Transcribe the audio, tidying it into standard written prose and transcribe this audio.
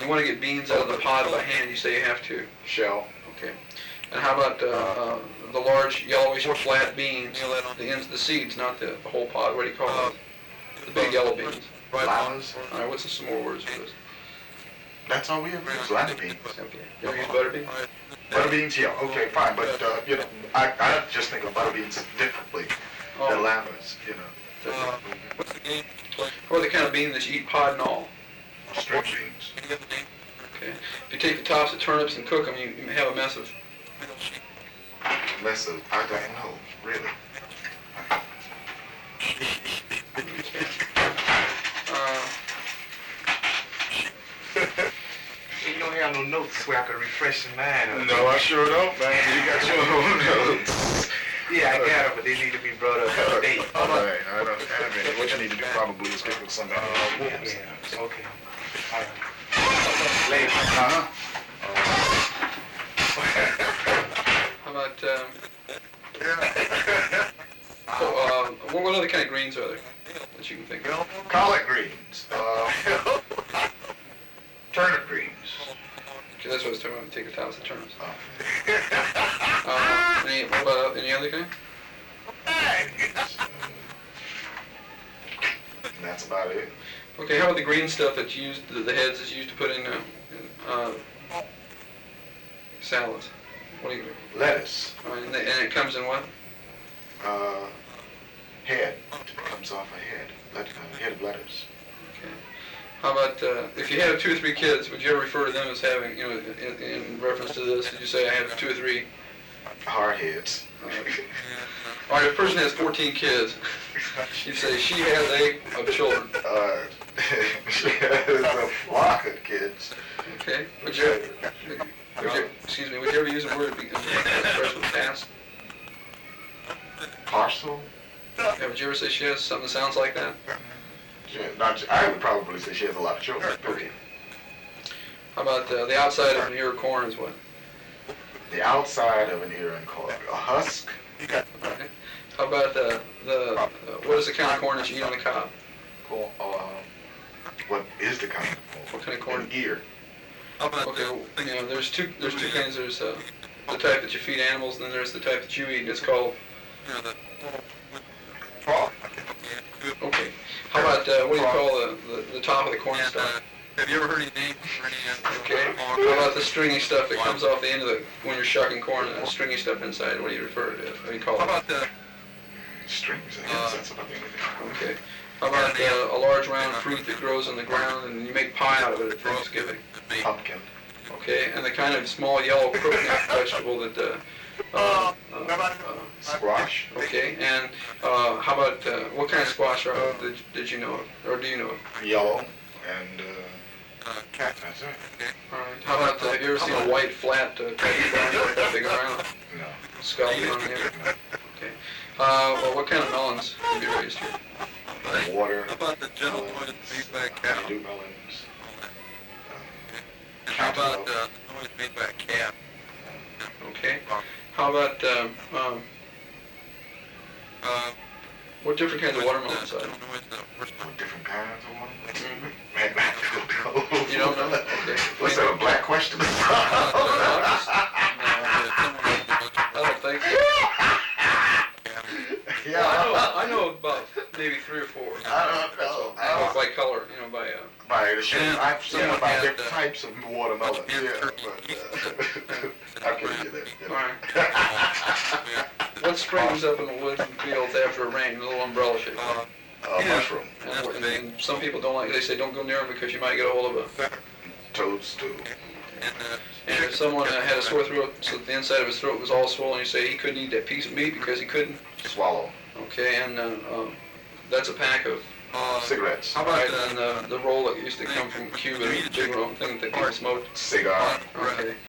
want to get beans out of the pod by hand, you say you have to. Shell. Okay. And how about the large yellowish flat beans, the ends of the seeds, not the whole pod? What do you call those? The big yellow beans. Limas. All right. What's some more words for this? That's all we have used. Lima beans. Okay. You ever use butter beans? Butter beans, yeah. Okay, fine. But I just think of butter beans differently than limas. What's the game? Or the kind of bean that you eat pod and all? String beans. Okay. If you take the tops of turnips and cook them, you have a mess of. Less of, I don't know, really. You don't have no notes where I can refresh your mind. No, I sure don't, man. You got your own notes. Yeah, I got them, but they need to be brought up to date. All right, I don't have any. What you need to do probably is pick with somebody. Yeah, okay. All right. Later. How about what other kind of greens are there that you can think of? Collard greens. Turnip greens. Okay, that's what I was talking about. Take the tops of turnips. What about any other kind? And that's about it. Okay, how about the green stuff that's used, the heads is used to put in salads? What do you? Lettuce. And it comes in what? Head. It comes off a head. Head of lettuce. Okay. How about if you have 2 or 3 kids, would you ever refer to them as having, in reference to this, did you say I have 2 or 3? Hard heads. All right, if a person has 14 kids, you say she has 8 of children. She has a flock of kids. Okay. Would you ever use a word to express with past? Parcel? Yeah, would you ever say she has something that sounds like that? I would probably say she has a lot of children. Okay. How about the outside of an ear of corn is what? The outside of an ear and corn. A husk? Okay. How about what is the kind of corn that you eat on the cob? Cool. What is the kind of corn? What kind of corn? An ear. Okay, there's two kinds. There's the type that you feed animals, and then there's the type that you eat, and it's called. Okay. How about what do you call the top of the corn stalk? Have you ever heard any names for any? Okay. How about the stringy stuff that comes off the end of when you're shucking corn? That stringy stuff inside. What do you refer to? What do you call it? How about the strings? That's about the only thing. Okay. How about a large round fruit that grows on the ground and you make pie out of it at Thanksgiving? Pumpkin. Okay. And the kind of small yellow crookneck vegetable that. Squash. Okay. And how about what kind of squash did you know of, or do you know of? Yellow and cactus. That's it. All right. How about have you ever seen a white flat big around? No. Skull on the end? Okay. Well, what kind of melons have you raised here? Water. How about the gentle noise made by a cow? Honeydew melons. How about the noise made by a cat? Okay. How about what different kinds of watermelons are there? What different kinds of watermelons? Mm-hmm. Man, I don't know. You don't know? Okay. What's that, a black question? I don't think so. Yeah. Well, I know about maybe 3 or 4. I don't know. By color, by By the shape. I've seen Yeah, about and, different types of watermelon. Yeah, but I couldn't get that. All right. What springs up in the woods and fields after a rain? A little umbrella shape. Mushroom. And some people don't like. They say don't go near them because you might get a hold of a. Toadstool. And if someone had a sore throat, so the inside of his throat was all swollen, you say he couldn't eat that piece of meat because he couldn't. Swallow. Okay, and that's a pack of. Cigarettes. How about the roll that used to come from Cuba, the big roll thing that people smoked? Cigar. Okay.